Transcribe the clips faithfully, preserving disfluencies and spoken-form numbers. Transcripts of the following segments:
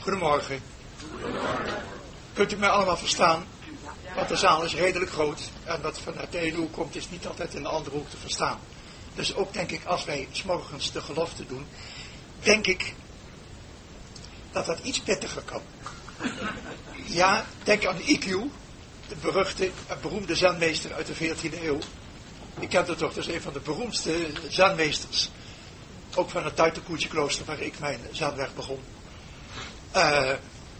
Goedemorgen. Kunt u mij allemaal verstaan? Want de zaal is redelijk groot. En wat vanuit de ene hoek komt is niet altijd in de andere hoek te verstaan. Dus ook denk ik, als wij 's morgens de gelofte doen, denk ik dat dat iets pittiger kan. Ja, denk aan I Q, de beruchte en beroemde zenmeester uit de veertiende eeuw. Ik ken het toch, dus een van de beroemdste zenmeesters. Ook van het Tuitenkoetsjeklooster waar ik mijn zenweg begon. Uh,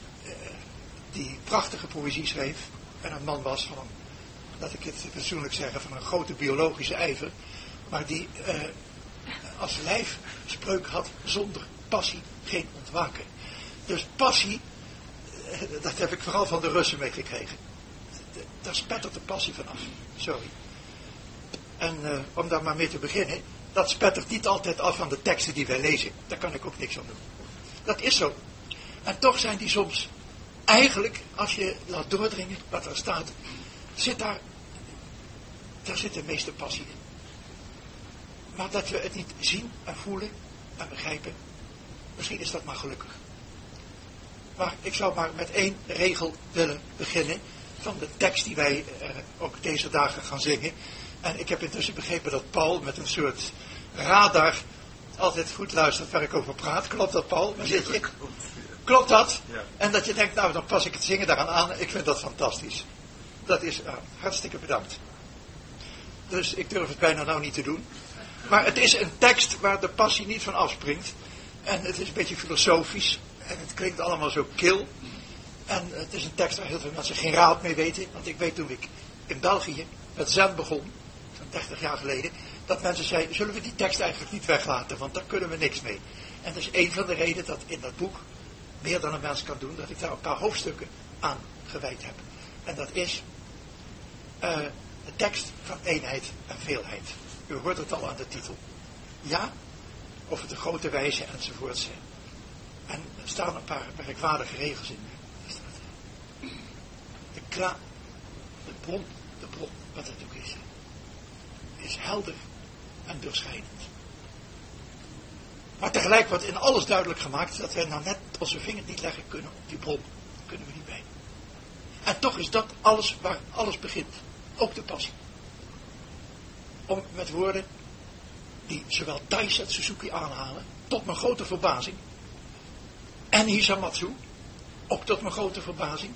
die prachtige poëzie schreef. En een man was van, laat ik het persoonlijk zeggen, van een grote biologische ijver. Maar die uh, als lijfspreuk had: zonder passie geen ontwaken. Dus passie, uh, dat heb ik vooral van de Russen meegekregen. Daar spettert de passie vanaf. Sorry. En uh, om daar maar mee te beginnen, dat spettert niet altijd af van de teksten die wij lezen. Daar kan ik ook niks aan doen. Dat is zo. En toch zijn die soms, eigenlijk, als je laat doordringen wat er staat, zit daar, daar zit de meeste passie in. Maar dat we het niet zien en voelen en begrijpen, misschien is dat maar gelukkig. Maar ik zou maar met één regel willen beginnen van de tekst die wij uh, ook deze dagen gaan zingen. En ik heb intussen begrepen dat Paul met een soort radar altijd goed luistert waar ik over praat. Klopt dat, Paul? Waar zit je? Klopt dat? Ja. En dat je denkt, nou dan pas ik het zingen daaraan aan. Ik vind dat fantastisch. Dat is uh, hartstikke bedankt. Dus ik durf het bijna nou niet te doen. Maar het is een tekst waar de passie niet van afspringt. En het is een beetje filosofisch. En het klinkt allemaal zo kil. En het is een tekst waar heel veel mensen geen raad mee weten. Want ik weet toen ik in België met zen begon, zo'n dertig jaar geleden, dat mensen zeiden, zullen we die tekst eigenlijk niet weglaten, want daar kunnen we niks mee. En dat is een van de redenen dat in dat boek, meer dan een mens kan doen, dat ik daar een paar hoofdstukken aan gewijd heb. En dat is uh, de tekst van eenheid en veelheid. U hoort het al aan de titel. Ja, over de grote wijze enzovoorts. En er staan een paar merkwaardige regels in. De kla, de bron, de bron, wat het ook is, is helder en doorschijnend. Maar tegelijk wordt in alles duidelijk gemaakt dat wij nou net onze vinger niet leggen kunnen op die bron. Daar kunnen we niet bij. En toch is dat alles waar alles begint. Ook de passie. Om met woorden die zowel Daisetsu en Suzuki aanhalen, tot mijn grote verbazing, en Hisamatsu, ook tot mijn grote verbazing,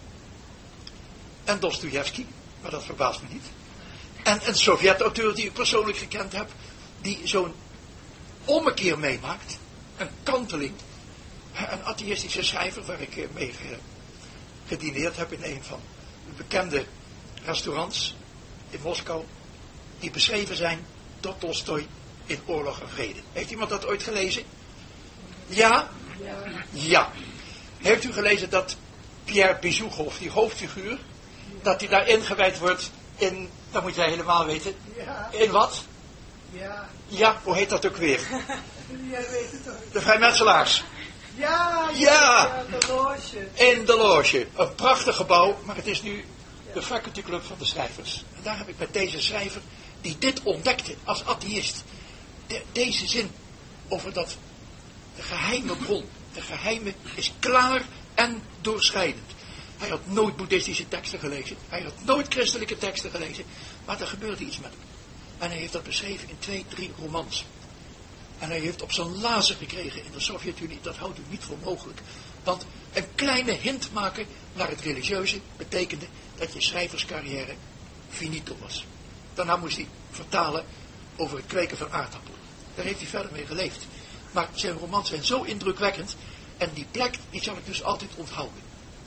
en Dostojevski, maar dat verbaast me niet, en een Sovjet-auteur die ik persoonlijk gekend heb, die zo'n ommekeer meemaakt, een kanteling, een atheïstische schrijver waar ik mee gedineerd heb in een van de bekende restaurants in Moskou, die beschreven zijn door Tolstoj in Oorlog en Vrede. Heeft iemand dat ooit gelezen? Ja? Ja. Ja. Heeft u gelezen dat Pierre Bezukhov, die hoofdfiguur, dat hij daar ingewijd wordt in, dat moet jij helemaal weten, Ja. in wat? Ja. Ja, hoe heet dat ook weer? Jij weet het toch? De vrijmetselaars. Ja, ja, Ja. ja, de loge. In de loge. Een prachtig gebouw, maar het is nu de Faculty Club van de schrijvers. En daar heb ik met deze schrijver, die dit ontdekte als atheïst, de, deze zin over dat de geheime bron, de geheime is klaar en doorschrijdend. Hij had nooit boeddhistische teksten gelezen, hij had nooit christelijke teksten gelezen, maar er gebeurde iets met hem. En hij heeft dat beschreven in twee, drie romans. En hij heeft op zijn lazen gekregen in de Sovjet-Unie, dat houdt u niet voor mogelijk. Want een kleine hint maken naar het religieuze betekende dat je schrijverscarrière finito was. Daarna moest hij vertalen over het kweken van aardappelen. Daar heeft hij verder mee geleefd. Maar zijn romans zijn zo indrukwekkend en die plek, die zal ik dus altijd onthouden.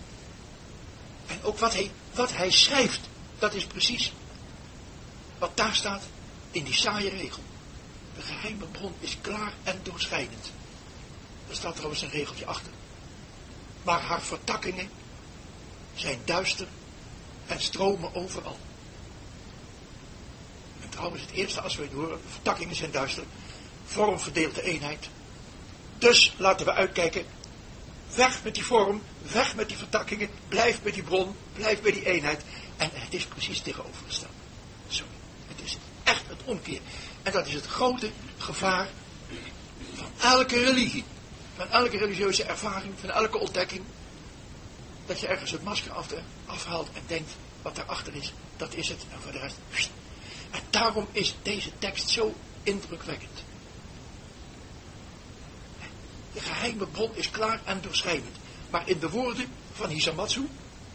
En ook wat hij, wat hij schrijft, dat is precies wat daar staat in die saaie regel. De geheime bron is klaar en doorschijnend. Er staat trouwens een regeltje achter. Maar haar vertakkingen zijn duister en stromen overal. En trouwens het eerste als we het horen, de vertakkingen zijn duister. Vorm verdeelt de eenheid. Dus laten we uitkijken. Weg met die vorm, weg met die vertakkingen, blijf bij die bron, blijf bij die eenheid. En het is precies tegenovergesteld. Sorry, het is echt het omkeer. En dat is het grote gevaar van elke religie. van elke religieuze ervaring, van elke ontdekking, dat je ergens het masker af, afhaalt en denkt, wat daarachter is, dat is het, en voor de rest, en daarom is deze tekst zo indrukwekkend. De geheime bron is klaar en doorschijnend, maar in de woorden van Hisamatsu,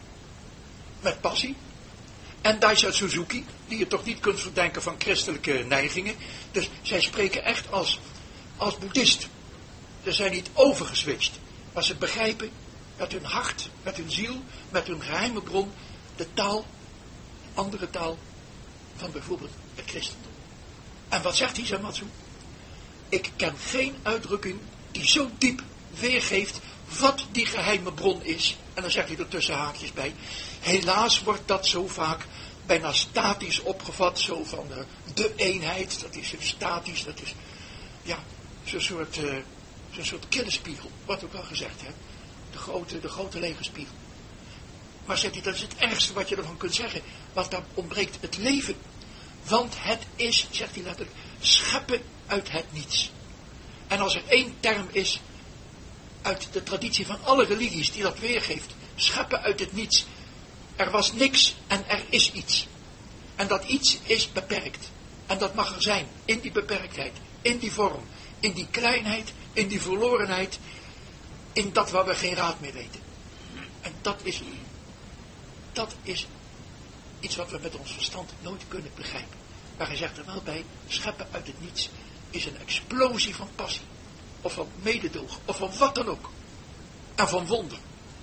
met passie, en Daisaku Suzuki, die je toch niet kunt verdenken van christelijke neigingen, dus zij spreken echt als, als boeddhist. Ze zijn niet overgeswitcht, maar ze begrijpen met hun hart, met hun ziel, met hun geheime bron, de taal, andere taal van bijvoorbeeld het christendom. En wat zegt Hisamatsu? Ik ken geen uitdrukking die zo diep weergeeft wat die geheime bron is. En dan zegt hij er tussen haakjes bij, helaas wordt dat zo vaak bijna statisch opgevat, zo van de, de eenheid, dat is statisch, dat is, ja, zo'n soort, uh, zo'n soort killenspiegel, wat ook wel gezegd, hè. De grote, de grote lege spiegel. Maar zegt hij, dat is het ergste wat je ervan kunt zeggen, want daar ontbreekt het leven. Want het is, zegt hij letterlijk, scheppen uit het niets. En als er één term is, uit de traditie van alle religies die dat weergeeft, scheppen uit het niets. Er was niks en er is iets. En dat iets is beperkt. En dat mag er zijn, in die beperktheid, in die vorm, in die kleinheid, in die verlorenheid, in dat waar we geen raad meer weten. En dat is, dat is iets wat we met ons verstand nooit kunnen begrijpen. Maar hij zegt er wel bij, scheppen uit het niets is een explosie van passie. Of van mededogen, of van wat dan ook. En van wonder.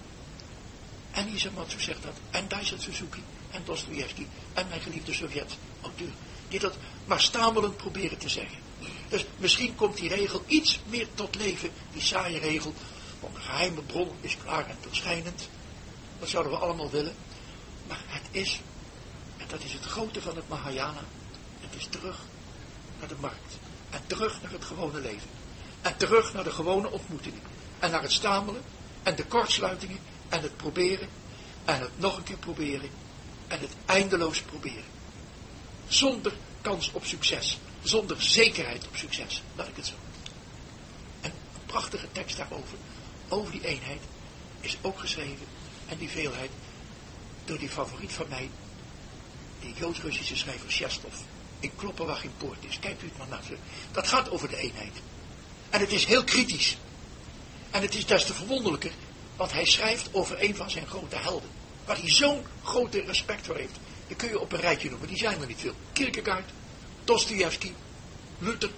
En Hisamatsu zegt dat. En Daisaku Suzuki. En Dostojevski. En mijn geliefde Sovjet-auteur. Die dat maar stamelend proberen te zeggen. Dus misschien komt die regel iets meer tot leven. Die saaie regel. Want de geheime bron is klaar en doorschijnend. Dat zouden we allemaal willen. Maar het is. En dat is het grote van het Mahayana. Het is terug naar de markt. En terug naar het gewone leven. En terug naar de gewone ontmoetingen. En naar het stamelen. En de kortsluitingen. En het proberen. En het nog een keer proberen. En het eindeloos proberen. Zonder kans op succes. Zonder zekerheid op succes. Laat ik het zo. En een prachtige tekst daarover. Over die eenheid. Is ook geschreven. En die veelheid. Door die favoriet van mij. Die Joods-Russische schrijver Chestov. In Kloppen waar geen poort is. Kijkt u het maar naar. Dat gaat over de eenheid. En het is heel kritisch. En het is des te verwonderlijker. Want hij schrijft over een van zijn grote helden. Waar hij zo'n grote respect voor heeft. Die kun je op een rijtje noemen. Die zijn er niet veel. Kierkegaard, Dostojevski, Luther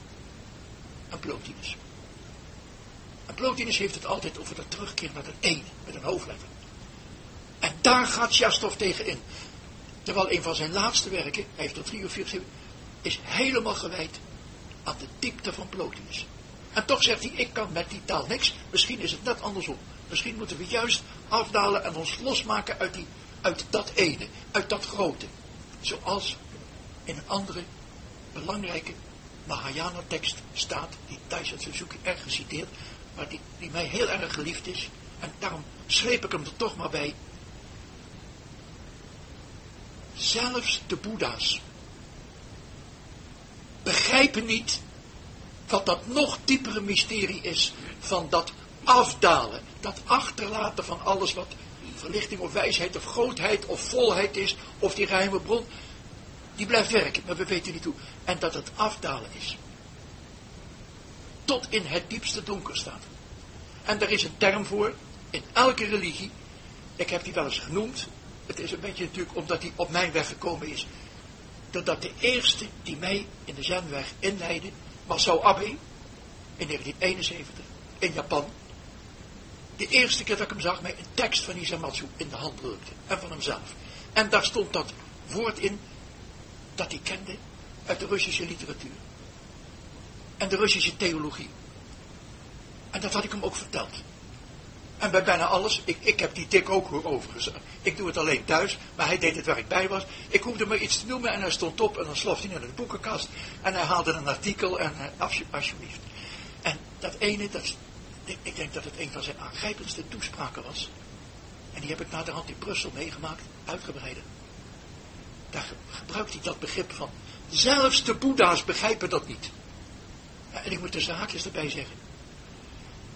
en Plotinus. En Plotinus heeft het altijd over dat terugkeer naar het ene. Met een hoofdletter. En daar gaat Chestov tegen in. Terwijl een van zijn laatste werken, hij heeft er drie of vier geschreven, is helemaal gewijd aan de diepte van Plotinus. En toch zegt hij, ik kan met die taal niks. Misschien is het net andersom. Misschien moeten we juist afdalen en ons losmaken uit, die, uit dat ene, uit dat grote. Zoals in een andere belangrijke Mahayana tekst staat, die Daisaku Suzuki erg geciteerd, maar die, die mij heel erg geliefd is. En daarom sleep ik hem er toch maar bij. Zelfs de Boeddha's begrijpen niet wat dat nog diepere mysterie is van dat afdalen, dat achterlaten van alles wat verlichting of wijsheid of grootheid of volheid is, of die geheime bron, die blijft werken, maar we weten niet hoe. En dat het afdalen is. Tot in het diepste donker staat. En daar is een term voor, in elke religie, ik heb die wel eens genoemd, het is een beetje natuurlijk omdat die op mijn weg gekomen is, doordat de eerste die mij in de Zenweg inleidde, Masao Abe, in negentien eenenzeventig, in Japan. De eerste keer dat ik hem zag, mij een tekst van Hisamatsu in de hand drukte. En van hemzelf. En daar stond dat woord in, dat hij kende uit de Russische literatuur. En de Russische theologie. En dat had ik hem ook verteld. En bij bijna alles, ik, ik heb die tik ook hoor overigens. Ik doe het alleen thuis, maar hij deed het waar ik bij was. Ik hoefde maar iets te noemen en hij stond op en dan sloft hij naar de boekenkast. En hij haalde een artikel en uh, alsjeblieft. En dat ene, dat, ik, ik denk dat het een van zijn aangrijpendste toespraken was. En die heb ik naderhand in Brussel meegemaakt, uitgebreider. Daar gebruikt hij dat begrip van, zelfs de Boeddha's begrijpen dat niet. Ja, en ik moet tussen haakjes erbij zeggen.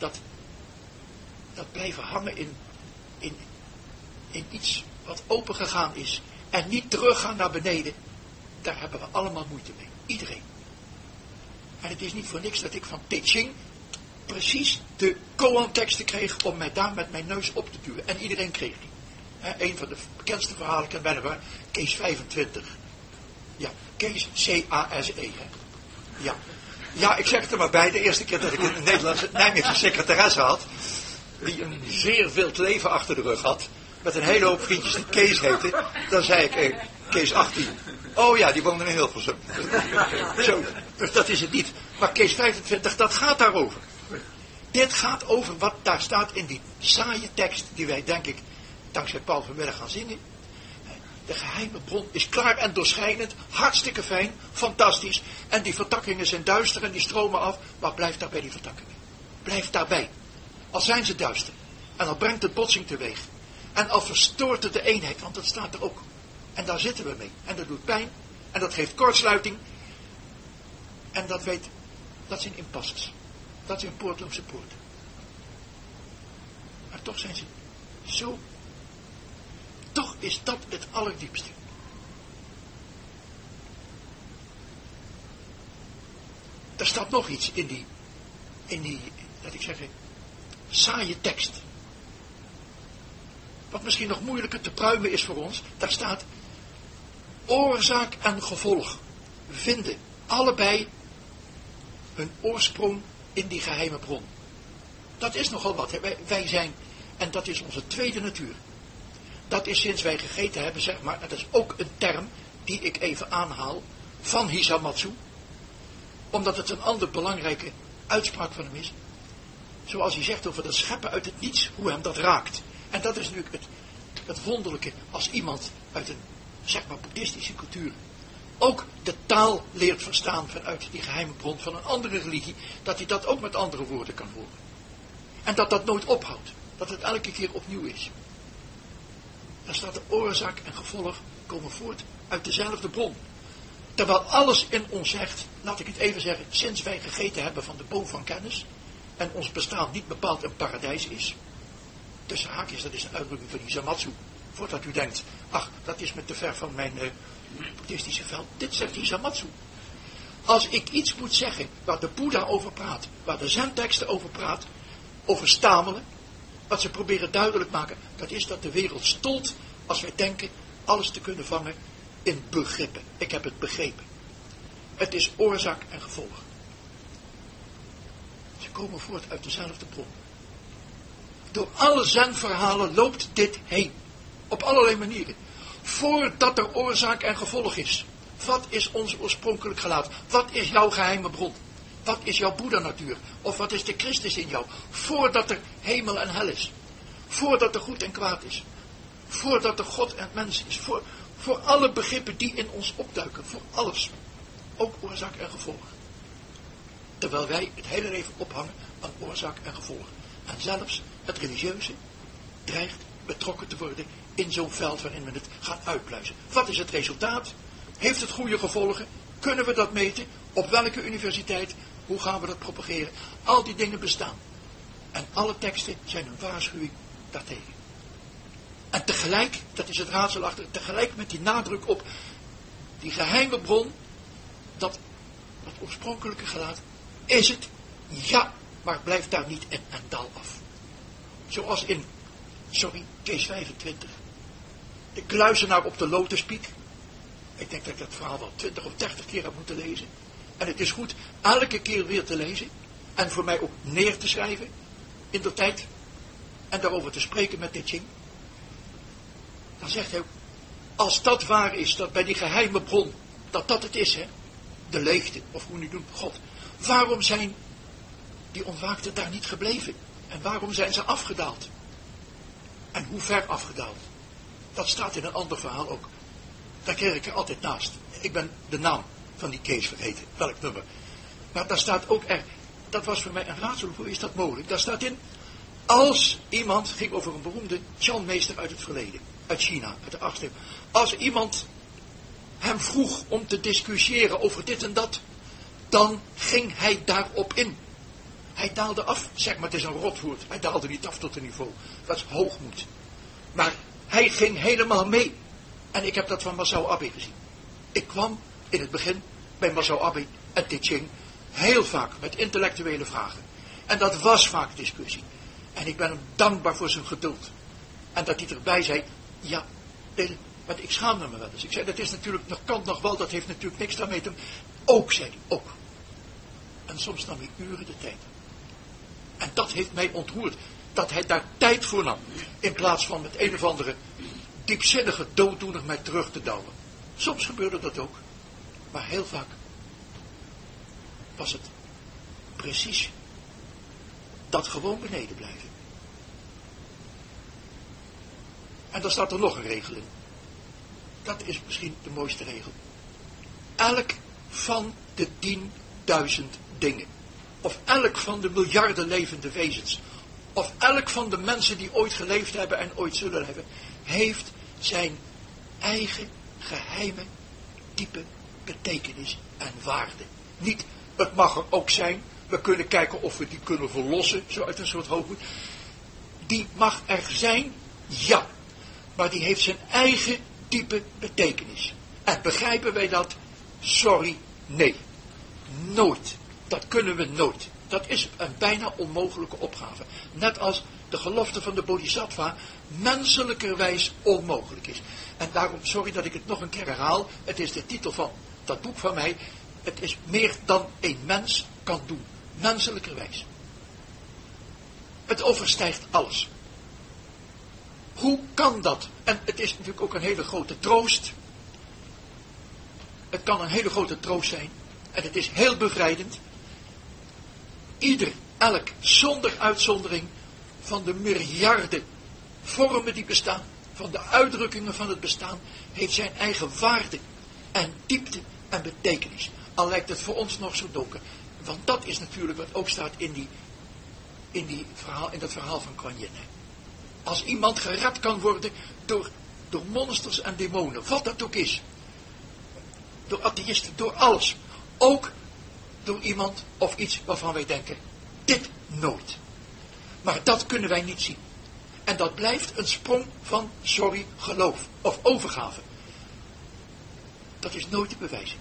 dat, dat blijven hangen in, in, in iets wat open gegaan is en niet teruggaan naar beneden, daar hebben we allemaal moeite mee. Iedereen. En het is niet voor niks dat ik van Te Ching precies de koan-teksten kreeg om mij daar met mijn neus op te duwen. En iedereen kreeg die. He, een van de bekendste verhalen kennen we, Kees vijfentwintig. Ja, Kees C A S E. He. Ja. ja, ik zeg het er maar bij, de eerste keer dat ik een Nederlandse Nijmeegse secretaresse had, die een zeer wild leven achter de rug had, met een hele hoop vriendjes die Kees heette, dan zei ik, eh, Kees achttien. Oh ja, die woonde in Hilversum. Zo, dus dat is het niet. Maar Kees vijfentwintig, dat gaat daarover. Dit gaat over wat daar staat in die saaie tekst die wij, denk ik, dankzij Paul vanmiddag gaan zingen. De geheime bron is klaar en doorschijnend, hartstikke fijn, fantastisch. En die vertakkingen zijn duister en die stromen af. Maar blijf daar bij die vertakkingen. Blijf daarbij. Al zijn ze duister. En al brengt het botsing teweeg. En al verstoort het de eenheid, want dat staat er ook. En daar zitten we mee. En dat doet pijn. En dat geeft kortsluiting. En dat weet, dat zijn impasses. Dat zijn poortloze poorten. Maar toch zijn ze zo. Toch is dat het allerdiepste. Er staat nog iets in die, in die, laat ik zeggen, saaie tekst. Wat misschien nog moeilijker te pruimen is voor ons. Daar staat, oorzaak en gevolg vinden allebei hun oorsprong in die geheime bron. Dat is nogal wat. Hè? Wij, wij zijn, en dat is onze tweede natuur. Dat is sinds wij gegeten hebben, zeg maar, en dat is ook een term die ik even aanhaal, van Hisamatsu, omdat het een andere belangrijke uitspraak van hem is. Zoals hij zegt over dat scheppen uit het niets, hoe hem dat raakt. En dat is natuurlijk het, het wonderlijke, als iemand uit een, zeg maar, boeddhistische cultuur ook de taal leert verstaan vanuit die geheime bron van een andere religie, dat hij dat ook met andere woorden kan horen. En dat dat nooit ophoudt. Dat het elke keer opnieuw is. Dan staat de oorzaak en gevolg komen voort uit dezelfde bron. Terwijl alles in ons zegt, laat ik het even zeggen, sinds wij gegeten hebben van de boom van kennis, en ons bestaan niet bepaald een paradijs is, tussen haakjes, dat is een uitdrukking van Hisamatsu, voordat u denkt, ach, dat is met te ver van mijn uh, boeddhistische veld. Dit zegt Hisamatsu. Als ik iets moet zeggen waar de Boeddha over praat, waar de Zen-teksten over praat, over stamelen, wat ze proberen duidelijk maken, dat is dat de wereld stolt als wij denken alles te kunnen vangen in begrippen. Ik heb het begrepen. Het is oorzaak en gevolg. Ze komen voort uit dezelfde bron. Door alle Zen-verhalen loopt dit heen. Op allerlei manieren. Voordat er oorzaak en gevolg is. Wat is ons oorspronkelijk gelaat? Wat is jouw geheime bron? Wat is jouw Boeddha-natuur? Of wat is de Christus in jou? Voordat er hemel en hel is. Voordat er goed en kwaad is. Voordat er God en mens is. Voor, voor alle begrippen die in ons opduiken. Voor alles. Ook oorzaak en gevolg. Terwijl wij het hele leven ophangen aan oorzaak en gevolg. En zelfs het religieuze dreigt betrokken te worden in zo'n veld waarin we het gaan uitpluizen. Wat is het resultaat? Heeft het goede gevolgen? Kunnen we dat meten? Op welke universiteit? Hoe gaan we dat propageren? Al die dingen bestaan. En alle teksten zijn een waarschuwing daartegen. En tegelijk, dat is het raadsel achter, tegelijk met die nadruk op die geheime bron, dat, dat oorspronkelijke gelaat, is het, ja, maar blijf daar niet in en daal af. Zoals in, sorry, Kees vijfentwintig. De kluizenaar op de lotuspiek. Ik denk dat ik dat verhaal wel twintig of dertig keer heb moeten lezen. En het is goed elke keer weer te lezen. En voor mij ook neer te schrijven. In de tijd. En daarover te spreken met Te Ching. Dan zegt hij ook. Als dat waar is. Dat bij die geheime bron. Dat dat het is. Hè, de leegte. Of hoe nu doen. God. Waarom zijn die ontwaakten daar niet gebleven? En waarom zijn ze afgedaald? En hoe ver afgedaald? Dat staat in een ander verhaal ook. Daar kreeg ik er altijd naast. Ik ben de naam van die Kees vergeten. Welk nummer. Maar daar staat ook er. Dat was voor mij een raadsel. Hoe is dat mogelijk? Daar staat in. Als iemand. Ging over een beroemde Chan-meester uit het verleden. Uit China. Uit de achtste eeuw. Als iemand hem vroeg om te discussiëren over dit en dat. Dan ging hij daarop in. Hij daalde af, zeg maar, het is een rotwoord. Hij daalde niet af tot een niveau. Dat is hoogmoed. Maar hij ging helemaal mee. En ik heb dat van Masao Abe gezien. Ik kwam in het begin bij Masao Abe en Te-Ching heel vaak met intellectuele vragen. En dat was vaak discussie. En ik ben hem dankbaar voor zijn geduld. En dat hij erbij zei, ja, want ik schaamde me wel eens. Ik zei, dat is natuurlijk, nog kan nog wel, dat heeft natuurlijk niks daarmee te maken. Ook, zei hij, ook. En soms nam hij uren de tijd. En dat heeft mij ontroerd. Dat hij daar tijd voor nam. In plaats van met een of andere diepzinnige dooddoener mij terug te douwen. Soms gebeurde dat ook. Maar heel vaak was het precies dat gewoon beneden blijven. En dan staat er nog een regel in. Dat is misschien de mooiste regel. Elk van de tienduizend dingen. Of elk van de miljarden levende wezens. Of elk van de mensen die ooit geleefd hebben en ooit zullen hebben. Heeft zijn eigen geheime diepe betekenis en waarde. Niet, het mag er ook zijn. We kunnen kijken of we die kunnen verlossen. Zo uit een soort hoogmoed. Die mag er zijn, ja. Maar die heeft zijn eigen diepe betekenis. En begrijpen wij dat? Sorry, nee. Nooit. Dat kunnen we nooit. Dat is een bijna onmogelijke opgave. Net als de gelofte van de Bodhisattva menselijkerwijs onmogelijk is. En daarom, sorry dat ik het nog een keer herhaal. Het is de titel van dat boek van mij. Het is meer dan een mens kan doen. Menselijkerwijs. Het overstijgt alles. Hoe kan dat? En het is natuurlijk ook een hele grote troost. Het kan een hele grote troost zijn. En het is heel bevrijdend. Ieder, elk, zonder uitzondering van de miljarden vormen die bestaan, van de uitdrukkingen van het bestaan, heeft zijn eigen waarde en diepte en betekenis. Al lijkt het voor ons nog zo donker. Want dat is natuurlijk wat ook staat in, die, in, die verhaal, in dat verhaal van Kuan Yin. Als iemand gered kan worden door, door monsters en demonen, wat dat ook is. Door atheïsten, door alles. Ook door iemand of iets waarvan wij denken, dit nooit. Maar dat kunnen wij niet zien. En dat blijft een sprong van, sorry, geloof of overgave. Dat is nooit te bewijzen.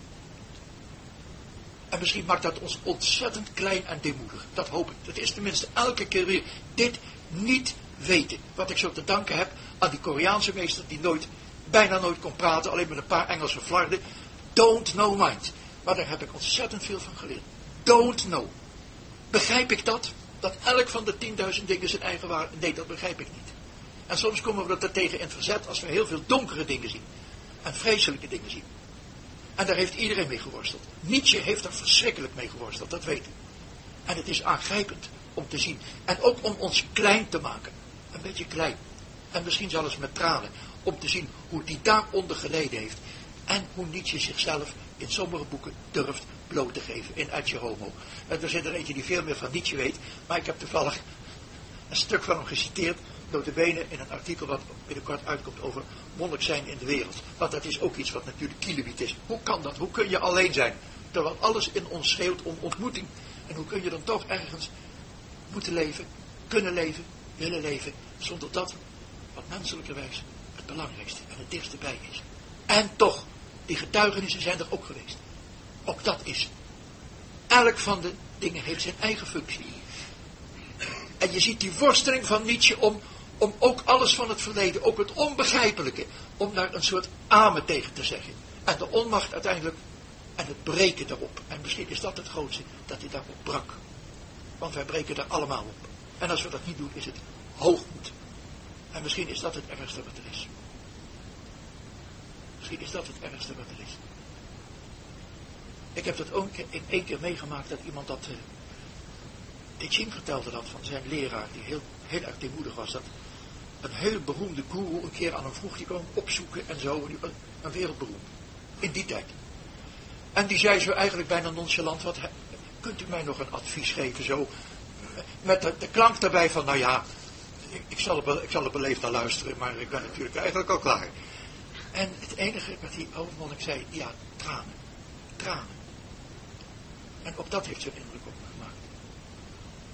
En misschien maakt dat ons ontzettend klein en deemoedig. Dat hoop ik. Dat is tenminste elke keer weer dit niet weten. Wat ik zo te danken heb aan die Koreaanse meester die nooit, bijna nooit kon praten, alleen met een paar Engelse flarden. Don't know mind. Maar daar heb ik ontzettend veel van geleerd. Don't know. Begrijp ik dat? Dat elk van de tienduizend dingen zijn eigen waarde? Nee, dat begrijp ik niet. En soms komen we er tegen in verzet als we heel veel donkere dingen zien. En vreselijke dingen zien. En daar heeft iedereen mee geworsteld. Nietzsche heeft er verschrikkelijk mee geworsteld, dat weet u. En het is aangrijpend om te zien. En ook om ons klein te maken. Een beetje klein. En misschien zelfs met tranen. Om te zien hoe die daaronder geleden heeft. En hoe Nietzsche zichzelf in sommige boeken durft bloot te geven. In Ecce Homo. En er zit er eentje die veel meer van Nietzsche weet. Maar ik heb toevallig een stuk van hem geciteerd. Notabene in een artikel wat binnenkort uitkomt over monnik zijn in de wereld. Want dat is ook iets wat natuurlijk kilowiet is. Hoe kan dat? Hoe kun je alleen zijn? Terwijl alles in ons schreeuwt om ontmoeting. En hoe kun je dan toch ergens moeten leven, kunnen leven, willen leven. Zonder dat wat menselijkerwijs het belangrijkste en het dichtste bij is. En toch, die getuigenissen zijn er ook geweest. Ook dat is. Elk van de dingen heeft zijn eigen functie. En je ziet die worsteling van Nietzsche om, om ook alles van het verleden, ook het onbegrijpelijke, om daar een soort amen tegen te zeggen. En de onmacht uiteindelijk, en het breken daarop. En misschien is dat het grootste, dat hij daarop brak. Want wij breken daar allemaal op. En als we dat niet doen, is het hoogmoed. En misschien is dat het ergste wat er is. Misschien is dat het ergste wat er is. Ik heb dat ook in één keer meegemaakt dat iemand dat... Uh, Te-Ching vertelde dat van zijn leraar, die heel, heel erg deemoedig was, dat een heel beroemde guru een keer aan hem vroeg, die kwam opzoeken en zo, een, een wereldberoemd. In die tijd. En die zei zo eigenlijk bijna nonchalant, wat, kunt u mij nog een advies geven, zo, met de, de klank daarbij van, nou ja, ik, ik, zal er, ik zal er beleefd naar luisteren, maar ik ben natuurlijk eigenlijk al klaar. En het enige wat die oude monnik zei, ja, tranen, tranen. En ook dat heeft zijn indruk op me gemaakt.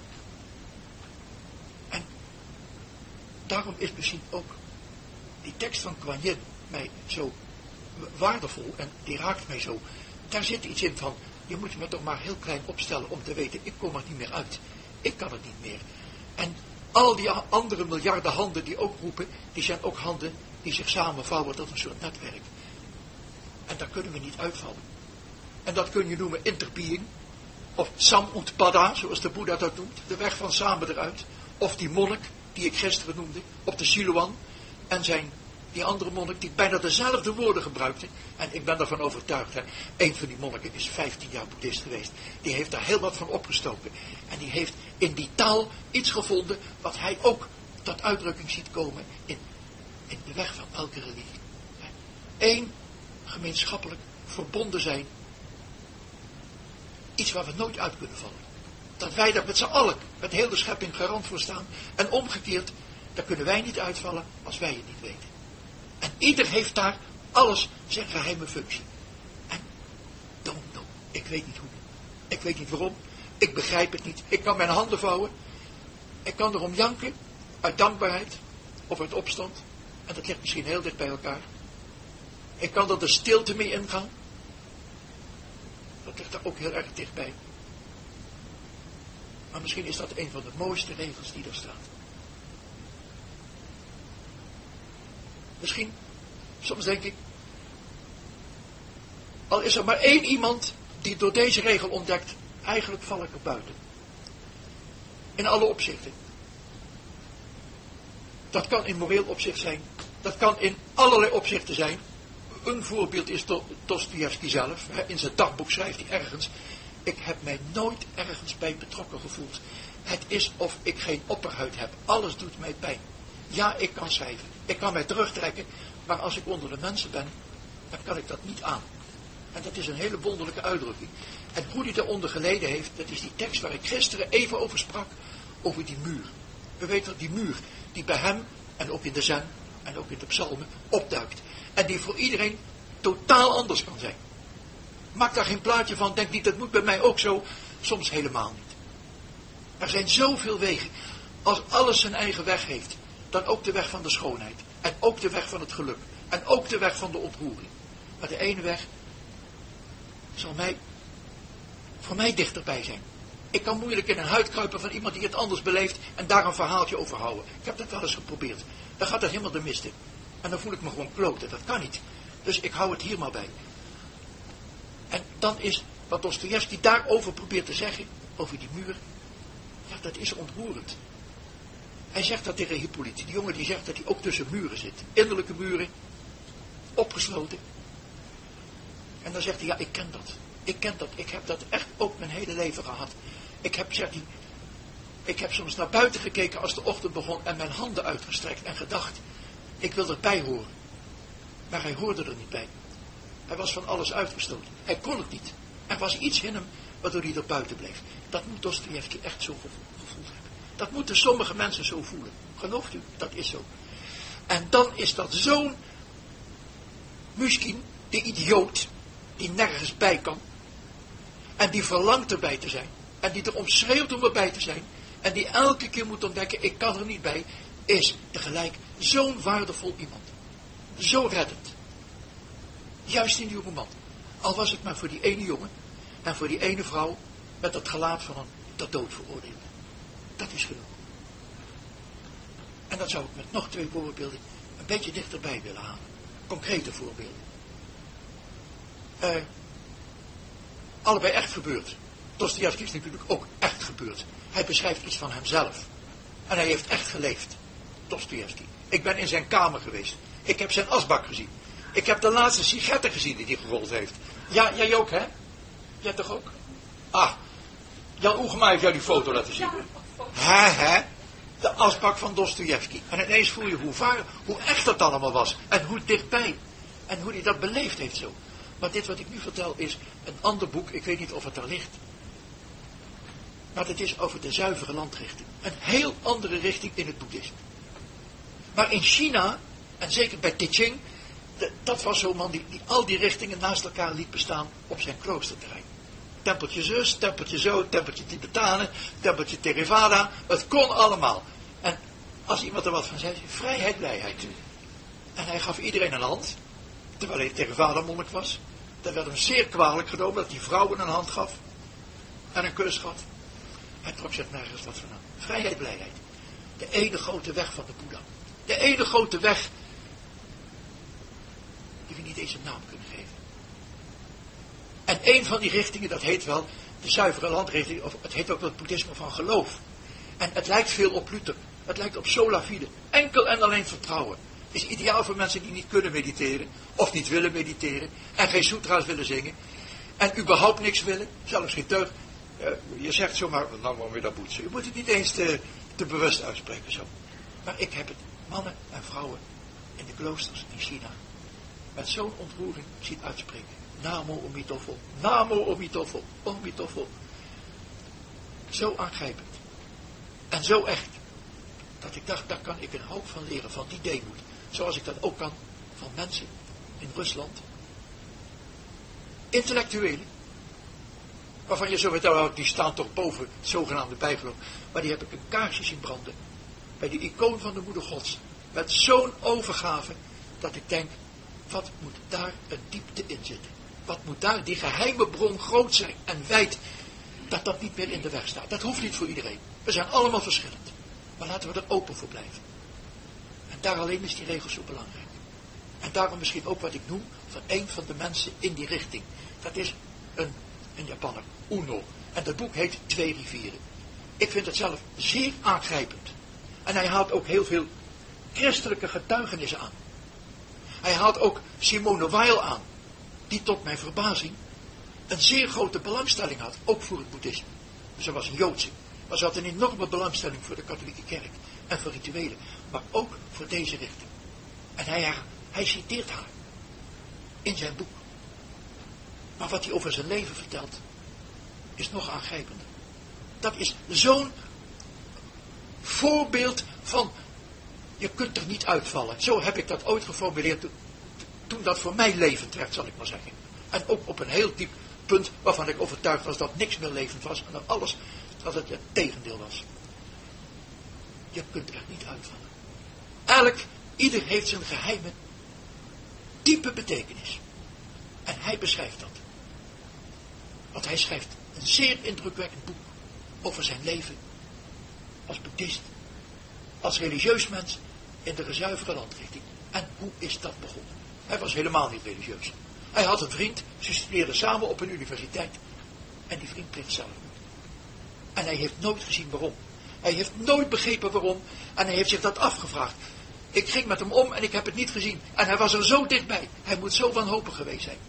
daarom is misschien ook die tekst van Kuan Yin mij zo waardevol en die raakt mij zo. Daar zit iets in van, je moet me toch maar heel klein opstellen om te weten, ik kom er niet meer uit. Ik kan het niet meer. En al die andere miljarden handen die ook roepen, die zijn ook handen die zich samenvouwen tot een soort netwerk. En daar kunnen we niet uitvallen. En dat kun je noemen interbeing, of samutpada, zoals de Boeddha dat noemt, de weg van samen eruit. Of die monnik, die ik gisteren noemde, op de Siluan, en zijn, die andere monnik, die bijna dezelfde woorden gebruikte. En ik ben ervan overtuigd, hè, een van die monniken is vijftien jaar boeddhist geweest. Die heeft daar heel wat van opgestoken. En die heeft in die taal iets gevonden, wat hij ook tot uitdrukking ziet komen in, in de weg van elke religie. Eén, gemeenschappelijk verbonden zijn. Iets waar we nooit uit kunnen vallen. Dat wij daar met z'n allen, met heel de schepping garant voor staan. En omgekeerd, daar kunnen wij niet uitvallen als wij het niet weten. En ieder heeft daar alles zijn geheime functie. En don't know. Ik weet niet hoe. Ik weet niet waarom. Ik begrijp het niet. Ik kan mijn handen vouwen. Ik kan erom janken. Uit dankbaarheid. Of uit opstand. En dat ligt misschien heel dicht bij elkaar. Ik kan er de stilte mee ingaan. Dat ligt er ook heel erg dichtbij. Maar misschien is dat een van de mooiste regels die er staat. Misschien, soms denk ik, al is er maar één iemand die door deze regel ontdekt, eigenlijk val ik er buiten. In alle opzichten. Dat kan in moreel opzicht zijn. Dat kan in allerlei opzichten zijn. Een voorbeeld is Dostojevski zelf. In zijn dagboek schrijft hij ergens, ik heb mij nooit ergens bij betrokken gevoeld. Het is of ik geen opperhuid heb. Alles doet mij pijn. Ja, ik kan schrijven. Ik kan mij terugtrekken. Maar als ik onder de mensen ben, dan kan ik dat niet aan. En dat is een hele wonderlijke uitdrukking. En hoe hij daaronder geleden heeft, dat is die tekst waar ik gisteren even over sprak. Over die muur. We weten die muur die bij hem, en ook in de zen, en ook in de psalmen, opduikt. En die voor iedereen totaal anders kan zijn. Maak daar geen plaatje van. Denk niet, dat moet bij mij ook zo. Soms helemaal niet. Er zijn zoveel wegen. Als alles zijn eigen weg heeft. Dan ook de weg van de schoonheid. En ook de weg van het geluk. En ook de weg van de ontroering. Maar de ene weg zal mij, voor mij dichterbij zijn. Ik kan moeilijk in een huid kruipen van iemand die het anders beleeft. En daar een verhaaltje over houden. Ik heb dat wel eens geprobeerd. Dan gaat het helemaal de mist in. En dan voel ik me gewoon kloten. Dat kan niet. Dus ik hou het hier maar bij. En dan is wat Dostojevski daarover probeert te zeggen, over die muur, ja, dat is ontroerend. Hij zegt dat tegen Hippolyte, die jongen die zegt dat hij ook tussen muren zit. Innerlijke muren, opgesloten. En dan zegt hij, ja, ik ken dat. Ik ken dat. Ik heb dat echt ook mijn hele leven gehad. Ik heb, zegt hij, ik heb soms naar buiten gekeken als de ochtend begon en mijn handen uitgestrekt en gedacht, ik wil erbij horen. Maar hij hoorde er niet bij. Hij was van alles uitgestoten. Hij kon het niet. Er was iets in hem waardoor hij er buiten bleef. Dat moet Dostojevski echt zo gevoeld hebben. Dat moeten sommige mensen zo voelen. Gelooft u? Dat is zo. En dan is dat zo'n Mushkin, die idioot, die nergens bij kan. En die verlangt erbij te zijn. En die erom schreeuwt om erbij te zijn. En die elke keer moet ontdekken, ik kan er niet bij. Is tegelijk zo'n waardevol iemand. Zo reddend. Juist in die roman. Al was het maar voor die ene jongen. En voor die ene vrouw. Met dat gelaat van een tot dood veroordeelde. Dat is genoeg. En dat zou ik met nog twee voorbeelden een beetje dichterbij willen halen. Concrete voorbeelden. Uh, allebei echt gebeurd. Dostojevski is natuurlijk ook echt gebeurd. Hij beschrijft iets van hemzelf. En hij heeft echt geleefd. Dostojevski. Ik ben in zijn kamer geweest. Ik heb zijn asbak gezien. Ik heb de laatste sigaretten gezien die hij gerold heeft. Ja, jij ook, hè? Jij toch ook? Ah, Jan Oegema heeft jou die foto laten zien. Hè, hè? De asbak van Dostojevski. En ineens voel je hoe, vaar, hoe echt dat allemaal was. En hoe dichtbij. En hoe hij dat beleefd heeft zo. Maar dit wat ik nu vertel is een ander boek. Ik weet niet of het er ligt. Maar het is over de zuivere landrichting. Een heel andere richting in het boeddhisme. Maar in China, en zeker bij Tijing, dat was zo'n man die, die al die richtingen naast elkaar liet bestaan op zijn kloosterterrein. Tempeltje zus, tempeltje zo, tempeltje Tibetanen, tempeltje Theravada. Het kon allemaal. En als iemand er wat van zei, vrijheid, blijheid. En hij gaf iedereen een hand, terwijl hij tegen vadermonnik was. Dat werd hem zeer kwalijk genomen dat hij vrouwen een hand gaf en een kus gaf. Hij trok zich nergens wat van aan. Vrijheid, blijheid. De ene grote weg van de Boeddha. De ene grote weg die we niet eens een naam kunnen geven. En een van die richtingen, dat heet wel de zuivere landrichting, of het heet ook wel het boeddhisme van geloof. En het lijkt veel op Luther. Het lijkt op sola fide. Enkel en alleen vertrouwen. Is ideaal voor mensen die niet kunnen mediteren, of niet willen mediteren, en geen sutra's willen zingen, en überhaupt niks willen, zelfs geen teug. Uh, je zegt zomaar, nou maar weer dat boetsen. Je moet het niet eens te, te bewust uitspreken zo. Maar ik heb het mannen en vrouwen in de kloosters in China met zo'n ontroering zien uitspreken. Namo Omitoffel, Namo Omitoffel, Omitoffel. Zo aangrijpend. En zo echt. Dat ik dacht, daar kan ik een hoop van leren, van die deemoed. Zoals ik dat ook kan van mensen in Rusland. Intellectuelen. Waarvan je zo weet, oh, die staan toch boven het zogenaamde bijgeloof. Maar die heb ik een kaarsje zien branden. Bij de icoon van de moeder gods. Met zo'n overgave. Dat ik denk, wat moet daar een diepte in zitten. Wat moet daar die geheime bron groot zijn en wijd. Dat dat niet meer in de weg staat. Dat hoeft niet voor iedereen. We zijn allemaal verschillend. Maar laten we er open voor blijven. En daar alleen is die regel zo belangrijk. En daarom misschien ook wat ik noem van een van de mensen in die richting. Dat is een, een Japanner, Uno. En dat boek heet Twee rivieren. Ik vind het zelf zeer aangrijpend. En hij haalt ook heel veel christelijke getuigenissen aan. Hij haalt ook Simone Weil aan. Die tot mijn verbazing een zeer grote belangstelling had. Ook voor het boeddhisme. Ze was een Joodse. Maar ze had een enorme belangstelling voor de katholieke kerk. En voor rituelen. Maar ook voor deze richting. En hij, hij citeert haar. In zijn boek. Maar wat hij over zijn leven vertelt. Is nog aangrijpender. Dat is zo'n voorbeeld van. Je kunt er niet uitvallen. Zo heb ik dat ooit geformuleerd. Toen, toen dat voor mij levend werd, zal ik maar zeggen. En ook op een heel diep punt. Waarvan ik overtuigd was dat niks meer levend was. En dat alles. Dat het het tegendeel was. Je kunt er niet uitvallen. Elk, ieder heeft zijn geheime, diepe betekenis. En hij beschrijft dat. Want hij schrijft een zeer indrukwekkend boek over zijn leven als boeddhist, als religieus mens in de gezuiverde landrichting. En hoe is dat begonnen? Hij was helemaal niet religieus. Hij had een vriend, ze studeerden samen op een universiteit en die vriend pleegt zelfmoord. En hij heeft nooit gezien waarom. Hij heeft nooit begrepen waarom. En hij heeft zich dat afgevraagd. Ik ging met hem om en ik heb het niet gezien. En hij was er zo dichtbij. Hij moet zo wanhopig geweest zijn.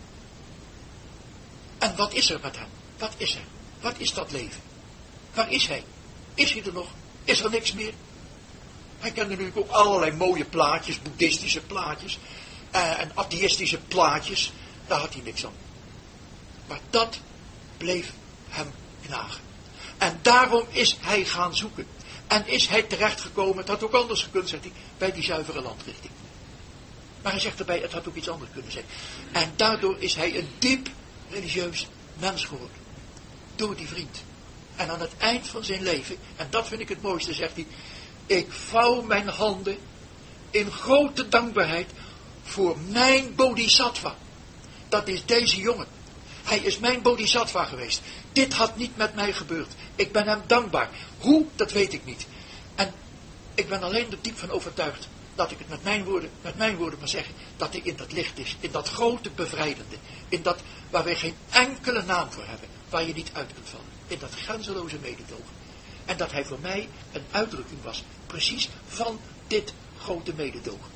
En wat is er met hem? Wat is er? Wat is dat leven? Waar is hij? Is hij er nog? Is er niks meer? Hij kende natuurlijk ook allerlei mooie plaatjes. Boeddhistische plaatjes. Uh, en atheïstische plaatjes. Daar had hij niks aan. Maar dat bleef hem knagen. En daarom is hij gaan zoeken. En is hij terechtgekomen, het had ook anders gekund, zegt hij, bij die zuivere landrichting. Maar hij zegt erbij, het had ook iets anders kunnen zijn. En daardoor is hij een diep religieus mens geworden. Door die vriend. En aan het eind van zijn leven, en dat vind ik het mooiste, zegt hij, ik vouw mijn handen in grote dankbaarheid voor mijn bodhisattva. Dat is deze jongen. Hij is mijn bodhisattva geweest. Dit had niet met mij gebeurd. Ik ben hem dankbaar. Hoe? Dat weet ik niet. En ik ben alleen er diep van overtuigd. Dat ik het met mijn woorden, met mijn woorden maar zeggen. Dat hij in dat licht is. In dat grote bevrijdende. In dat waar wij geen enkele naam voor hebben. Waar je niet uit kunt vallen. In dat grenzeloze mededogen. En dat hij voor mij een uitdrukking was. Precies van dit grote mededogen.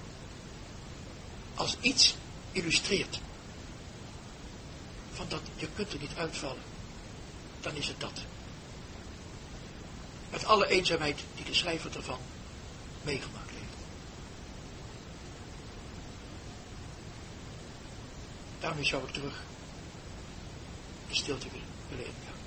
Als iets illustreert. Van dat je kunt er niet uitvallen. Dan is het dat. Met alle eenzaamheid die de schrijver ervan meegemaakt heeft. Daarmee zou ik terug de stilte willen ingaan.